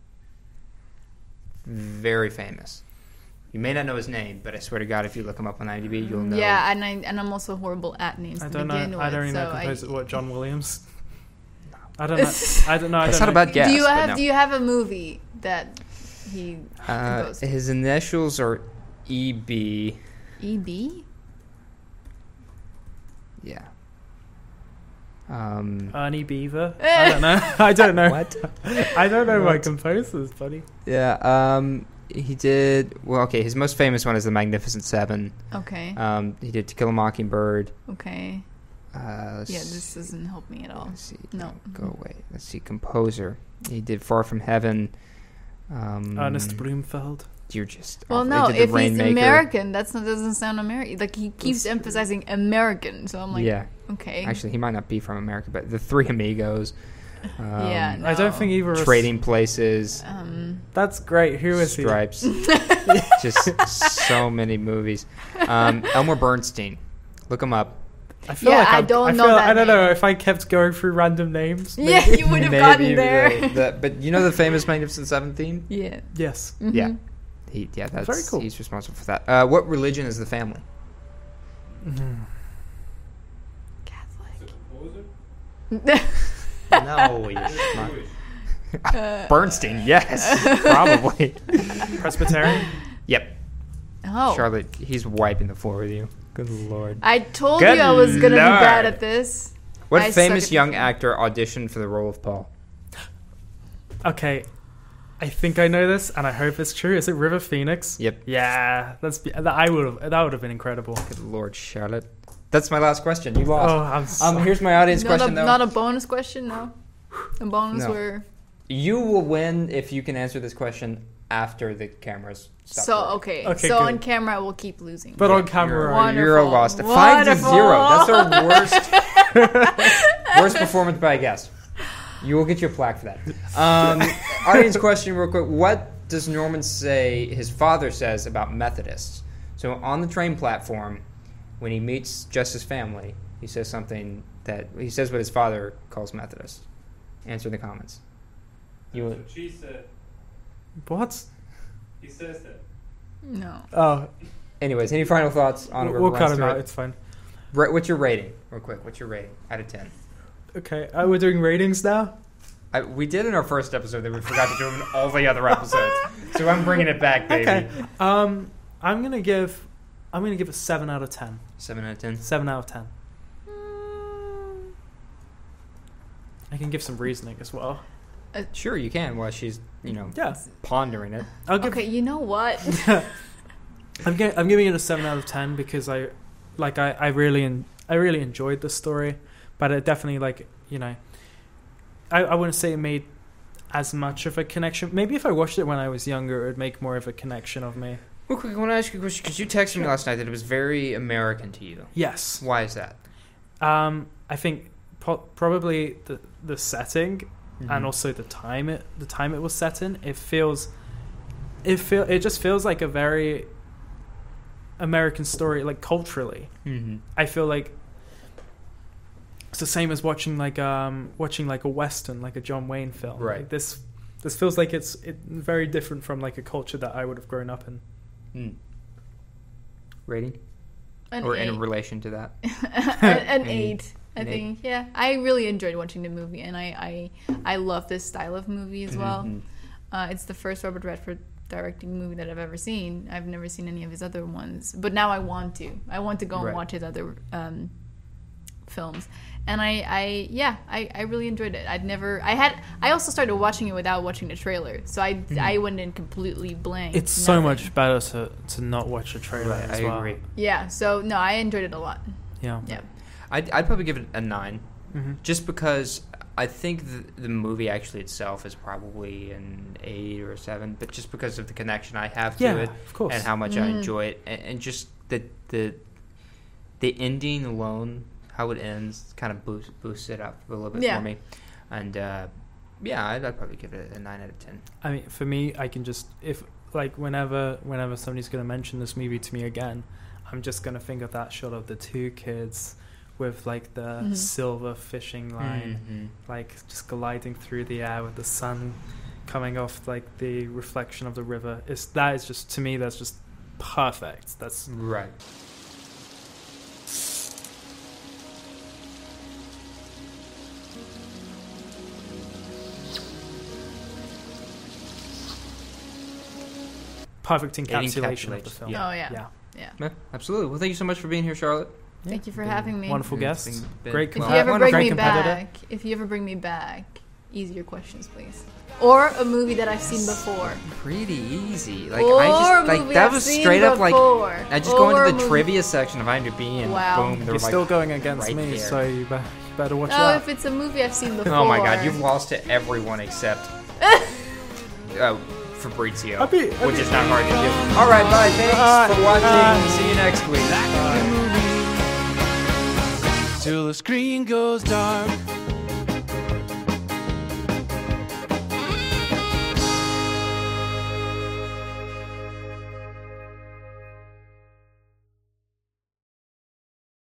Very famous. You may not know his name, but I swear to God, if you look him up on IMDb, you'll know. Yeah, and I and I'm also horrible at names. I to don't begin know. With, I don't even know so composer. I, What John Williams? I don't know. I don't know. I That's don't not a know. bad guess. do you but have no. Do you have a movie that he Uh, composed? his initials are E B. E B. Yeah. Um, Ernie Beaver. I don't know. I don't know. What? I don't know my What? composers, buddy. yeah. Um, he did well. Okay, his most famous one is The Magnificent Seven. Okay. Um, he did To Kill a Mockingbird. Okay. Uh, let's Yeah, this doesn't help me at all. Let's see. No. Go away. Let's see. Composer. He did Far From Heaven. Um, Ernest Bloomfield. You're just. Well, awful. no, He did The if he's Rainmaker. American, that's not, doesn't sound American. Like he keeps emphasizing American, so I'm like, yeah. okay. Actually, he might not be from America, but The Three Amigos. Um, Yeah, no. I don't think either of us- Trading Places. um, That's great. Who is he? Stripes. Just so many movies. Um, Elmer Bernstein. Look him up. I feel Yeah, like I I'm- don't I know feel, that I don't know name. if I kept going through random names. yeah, maybe. you would have Maybe gotten there. the- the- but you know the famous Magnificent Seven theme? yeah. Yes. Mhm. Yeah. He, yeah, that's Very cool. He's responsible for that. Uh, what religion is the family? Catholic. No, you're smart. Bernstein, yes, probably. Presbyterian. Yep, Oh. Charlotte, he's wiping the floor with you. Good lord. I told Good you I was gonna Lord. be bad at this. What I suck famous at young this. actor auditioned for the role of Paul? Okay. I think I know this, and I hope it's true. Is it River Phoenix? Yep. Yeah, that's that. I would have. That would have been incredible. Good lord, Charlotte. That's my last question. You lost. Oh, I'm so, um, here's my audience Not question a, though. not a bonus question, no. A bonus No. where. You will win if you can answer this question after the cameras stop. So working. okay, Okay, so good. on camera I will keep losing. but Yeah, on camera, Wonderful. You're a lost. Five to Wonderful. zero. That's our worst worst performance by a guest. You will get your plaque for that. Um, audience question, real quick. What does Norman say his father says about Methodists? So on the train platform, when he meets Justice's family, he says something that he says what his father calls Methodists. Answer in the comments. You. That's what she said. What? He says that. No. Oh, Anyways, any final thoughts on? we'll, we'll cut him Thread? out. It's fine. Ra- What's your rating, real quick? What's your rating out of ten? Okay, uh, we're doing ratings now. I, we did in our first episode that we forgot to do in all the other episodes, so I'm bringing it back, baby. Okay. Um, I'm gonna give. I'm gonna give it seven out of ten. Seven out of ten. Seven out of ten. I can give some reasoning as well. Sure, you can. While she's, you know, Yeah. pondering it. I'll give. Okay, you know what? I'm, gi- I'm giving it a seven out of ten because I, like, I, I really, en- I really enjoyed the story, but it definitely, like, you know, I, I wouldn't say it made as much of a connection. Maybe if I watched it when I was younger, it would make more of a connection of me. Real quick, I want to ask you a question because you texted me last night that it was very American to you. Yes. Why is that? Um, I think po- probably the the setting Mhm. and also the time it the time it was set in. It feels, it feel it just feels like a very American story, like culturally. Mm-hmm. I feel like it's the same as watching like um watching like a western, like a John Wayne film. Right. Like this this feels like it's it, very different from like a culture that I would have grown up in. Mm. Rating? An Or eight. in relation to that? an, an An eight. I An eight. think. Yeah, I really enjoyed watching the movie, and I I, I love this style of movie as well. Mhm. Uh, it's the first Robert Redford directing movie that I've ever seen. I've never seen any of his other ones, but now I want to. I want to go and Right. watch his other um, films. And I, I yeah, I, I really enjoyed it. I'd never, I had, I also started watching it without watching the trailer, so I, I went in completely blank. It's so nothing. much better to to not watch a trailer Right, as I well. agree. Yeah, so no, I enjoyed it a lot. Yeah. Yeah. I'd, I'd probably give it a nine, hmm just because I think the, the movie actually itself is probably an eight or a seven, but just because of the connection I have to Yeah, it of course. and how much I Mm. enjoy it, and, and just the the the ending alone, how it ends, kind of boost boosts it up a little bit Yeah. for me, and uh, yeah, I'd, I'd probably give it a nine out of ten. I mean, for me, I can just if like whenever whenever somebody's gonna mention this movie to me again, I'm just gonna think of that shot of the two kids with like the Mhm. silver fishing line, Mhm. like just gliding through the air with the sun coming off like the reflection of the river. It's that is just to me that's just perfect. That's Right. perfect It encapsulation of the encapsulates, film. yeah. Oh yeah. Yeah. yeah. Yeah, absolutely. Well, thank you so much for being here, Charlotte. Thank you for Been having me. Wonderful It's guests. been- Great. If Well, you I ever wanna bring very me competitive. back, if you ever bring me back, easier questions, please. Or a movie that I've seen before. Pretty easy. Like or I a just like movie that I've was seen straight up like before. I just go Or into a the movie- trivia section of IMDb and Wow. boom, they're You're like, still going against right me, there. so you be- better watch No, that. if it's a movie I've seen before. oh my god, you've lost to everyone except uh, Fabrizio, I'd be- I'd which be- is not hard to do. All right, bye. Thanks Bye. for watching. Bye. See you next week. Till the screen goes dark.